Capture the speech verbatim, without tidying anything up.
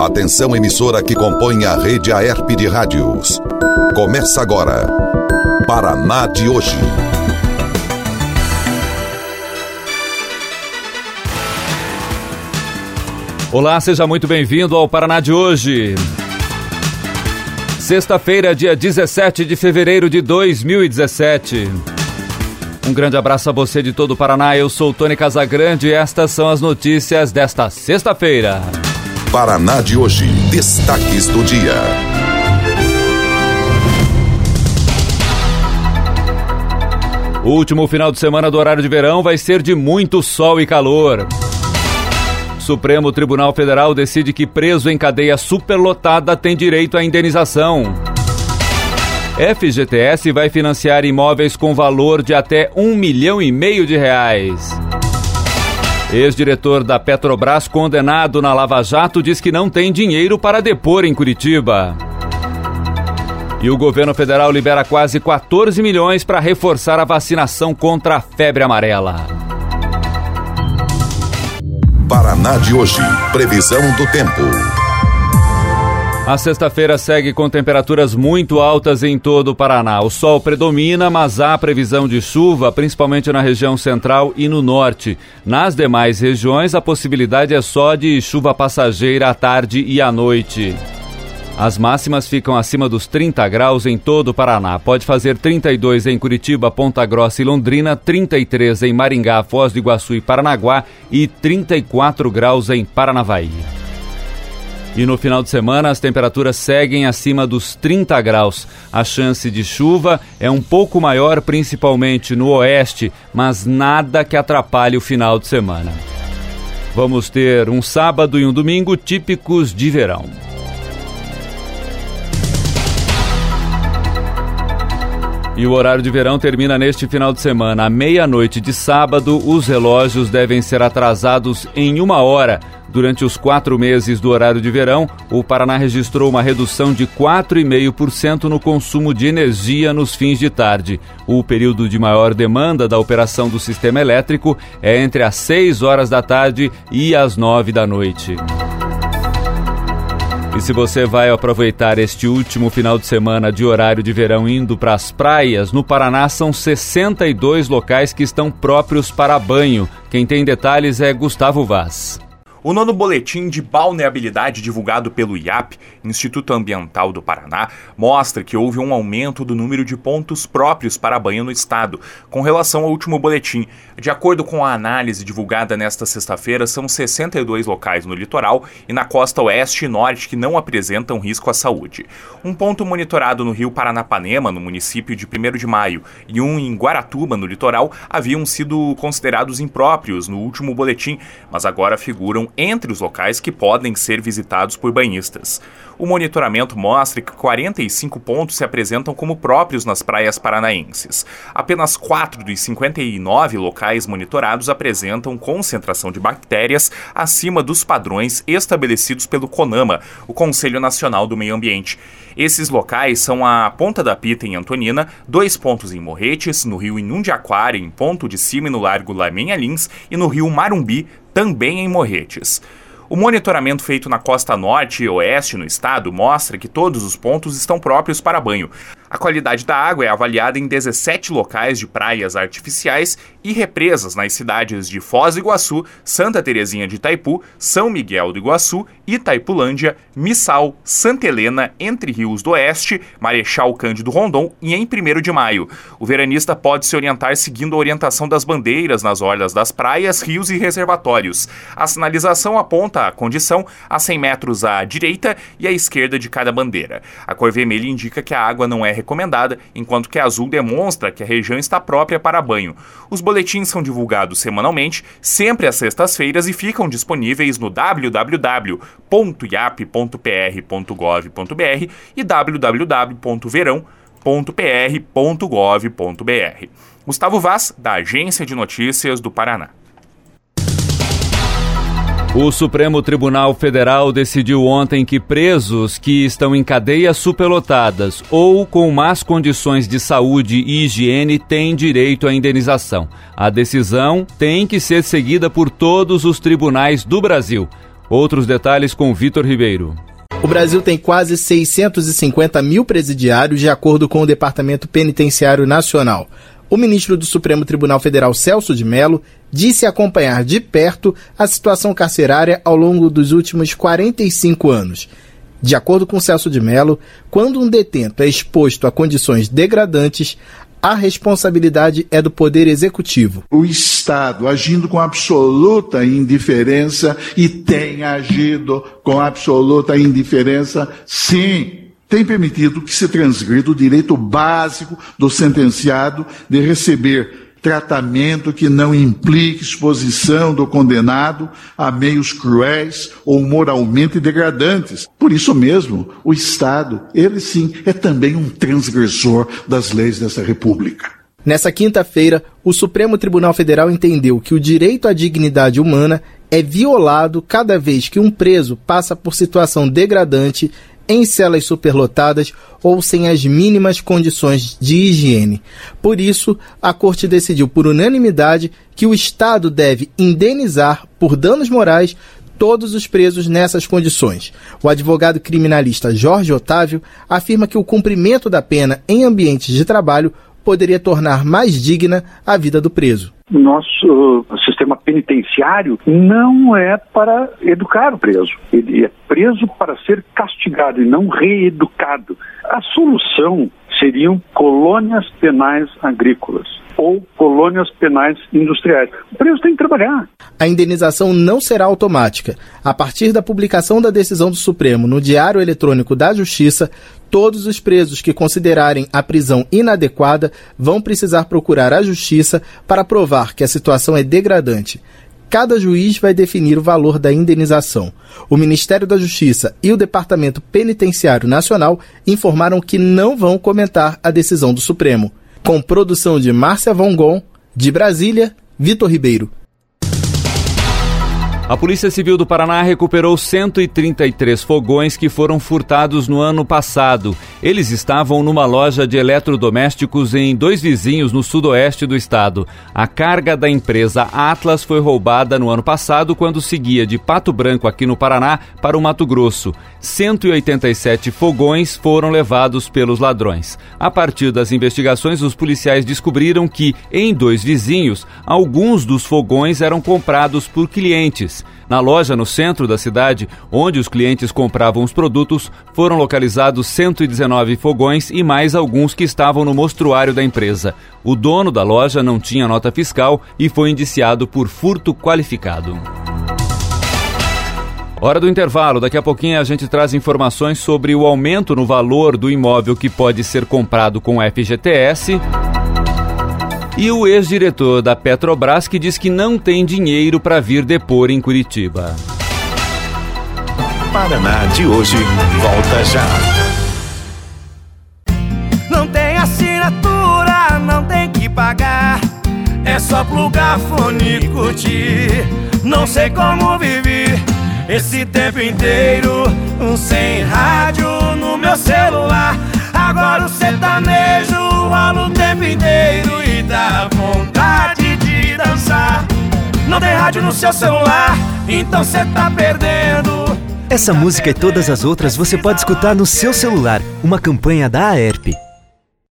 Atenção, emissora que compõe a rede Aerp de rádios. Começa agora, Paraná de hoje. Olá, seja muito bem-vindo ao Paraná de hoje. Sexta-feira, dia dezessete de fevereiro de dois mil e dezessete. Um grande abraço a você de todo o Paraná. Eu sou o Tony Casagrande e estas são as notícias desta sexta-feira. Paraná de hoje, destaques do dia. O último final de semana do horário de verão vai ser de muito sol e calor. Supremo Tribunal Federal decide que preso em cadeia superlotada tem direito à indenização. F G T S vai financiar imóveis com valor de até um milhão e meio de reais. Ex-diretor da Petrobras condenado na Lava Jato diz que não tem dinheiro para depor em Curitiba. E o governo federal libera quase quatorze milhões para reforçar a vacinação contra a febre amarela. Paraná de hoje, previsão do tempo. A sexta-feira segue com temperaturas muito altas em todo o Paraná. O sol predomina, mas há previsão de chuva, principalmente na região central e no norte. Nas demais regiões, a possibilidade é só de chuva passageira à tarde e à noite. As máximas ficam acima dos trinta graus em todo o Paraná. Pode fazer trinta e dois em Curitiba, Ponta Grossa e Londrina, trinta e três em Maringá, Foz do Iguaçu e Paranaguá e trinta e quatro graus em Paranavaí. E no final de semana, as temperaturas seguem acima dos trinta graus. A chance de chuva é um pouco maior, principalmente no oeste, mas nada que atrapalhe o final de semana. Vamos ter um sábado e um domingo típicos de verão. E o horário de verão termina neste final de semana. À meia-noite de sábado, os relógios devem ser atrasados em uma hora. Durante os quatro meses do horário de verão, o Paraná registrou uma redução de quatro vírgula cinco por cento no consumo de energia nos fins de tarde. O período de maior demanda da operação do sistema elétrico é entre as seis horas da tarde e as nove da noite. E se você vai aproveitar este último final de semana de horário de verão indo para as praias, no Paraná são sessenta e dois locais que estão próprios para banho. Quem tem detalhes é Gustavo Vaz. O nono boletim de balneabilidade divulgado pelo I A P, Instituto Ambiental do Paraná, mostra que houve um aumento do número de pontos próprios para banho no estado, com relação ao último boletim. De acordo com a análise divulgada nesta sexta-feira, são sessenta e dois locais no litoral e na costa oeste e norte que não apresentam risco à saúde. Um ponto monitorado no rio Paranapanema, no município de primeiro de maio, e um em Guaratuba, no litoral, haviam sido considerados impróprios no último boletim, mas agora figuram entre os locais que podem ser visitados por banhistas. O monitoramento mostra que quarenta e cinco pontos se apresentam como próprios nas praias paranaenses. Apenas quatro dos cinquenta e nove locais monitorados apresentam concentração de bactérias acima dos padrões estabelecidos pelo CONAMA, o Conselho Nacional do Meio Ambiente. Esses locais são a Ponta da Pita, em Antonina, dois pontos em Morretes, no rio Inundiaquara, em Ponto de Cima e no Largo Lamenha Lins, e no rio Marumbi, também em Morretes. O monitoramento feito na costa norte e oeste no estado mostra que todos os pontos estão próprios para banho. A qualidade da água é avaliada em dezessete locais de praias artificiais e represas nas cidades de Foz do Iguaçu, Santa Terezinha de Itaipu, São Miguel do Iguaçu, Itaipulândia, Missal, Santa Helena, Entre Rios do Oeste, Marechal Cândido Rondon e em primeiro de maio. O veranista pode se orientar seguindo a orientação das bandeiras nas orlas das praias, rios e reservatórios. A sinalização aponta a condição a cem metros à direita e à esquerda de cada bandeira. A cor vermelha indica que a água não é recomendada, enquanto que a azul demonstra que a região está própria para banho. Os boletins são divulgados semanalmente, sempre às sextas-feiras, e ficam disponíveis no w w w ponto i a p ponto p r ponto gov ponto b r e w w w ponto verão ponto p r ponto gov ponto b r. Gustavo Vaz, da Agência de Notícias do Paraná. O Supremo Tribunal Federal decidiu ontem que presos que estão em cadeias superlotadas ou com más condições de saúde e higiene têm direito à indenização. A decisão tem que ser seguida por todos os tribunais do Brasil. Outros detalhes com Vitor Ribeiro. O Brasil tem quase seiscentos e cinquenta mil presidiários, de acordo com o Departamento Penitenciário Nacional. O ministro do Supremo Tribunal Federal, Celso de Mello, disse acompanhar de perto a situação carcerária ao longo dos últimos quarenta e cinco anos. De acordo com Celso de Mello, quando um detento é exposto a condições degradantes, a responsabilidade é do Poder Executivo. O Estado, agindo com absoluta indiferença, e tem agido com absoluta indiferença, sim, tem permitido que se transgrida o direito básico do sentenciado de receber tratamento que não implique exposição do condenado a meios cruéis ou moralmente degradantes. Por isso mesmo, o Estado, ele sim, é também um transgressor das leis dessa República. Nessa quinta-feira, o Supremo Tribunal Federal entendeu que o direito à dignidade humana é violado cada vez que um preso passa por situação degradante em celas superlotadas ou sem as mínimas condições de higiene. Por isso, a Corte decidiu por unanimidade que o Estado deve indenizar por danos morais todos os presos nessas condições. O advogado criminalista Jorge Otávio afirma que o cumprimento da pena em ambientes de trabalho poderia tornar mais digna a vida do preso. O nosso uh, sistema penitenciário não é para educar o preso. Ele é preso para ser castigado e não reeducado. A solução seriam colônias penais agrícolas ou colônias penais industriais. O preso tem que trabalhar. A indenização não será automática. A partir da publicação da decisão do Supremo no Diário Eletrônico da Justiça, todos os presos que considerarem a prisão inadequada vão precisar procurar a Justiça para provar que a situação é degradante. Cada juiz vai definir o valor da indenização. O Ministério da Justiça e o Departamento Penitenciário Nacional informaram que não vão comentar a decisão do Supremo. Com produção de Márcia Vongon, de Brasília, Vitor Ribeiro. A Polícia Civil do Paraná recuperou cento e trinta e três fogões que foram furtados no ano passado. Eles estavam numa loja de eletrodomésticos em Dois Vizinhos, no sudoeste do estado. A carga da empresa Atlas foi roubada no ano passado, quando seguia de Pato Branco, aqui no Paraná, para o Mato Grosso. cento e oitenta e sete fogões foram levados pelos ladrões. A partir das investigações, os policiais descobriram que, em Dois Vizinhos, alguns dos fogões eram comprados por clientes. Na loja no centro da cidade, onde os clientes compravam os produtos, foram localizados cento e dezenove fogões e mais alguns que estavam no mostruário da empresa. O dono da loja não tinha nota fiscal e foi indiciado por furto qualificado. Hora do intervalo. Daqui a pouquinho a gente traz informações sobre o aumento no valor do imóvel que pode ser comprado com F G T S. E o ex-diretor da Petrobras que diz que não tem dinheiro para vir depor em Curitiba. Paraná de hoje volta já. Não tem assinatura, não tem que pagar. É só plugar fone e curtir. Não sei como viver esse tempo inteiro sem rádio no meu celular. Agora o sertanejo rola o tempo inteiro e dá vontade de dançar. Não tem rádio no seu celular, então cê tá perdendo. Essa música e todas as outras você pode escutar no seu celular. Uma campanha da A E R P.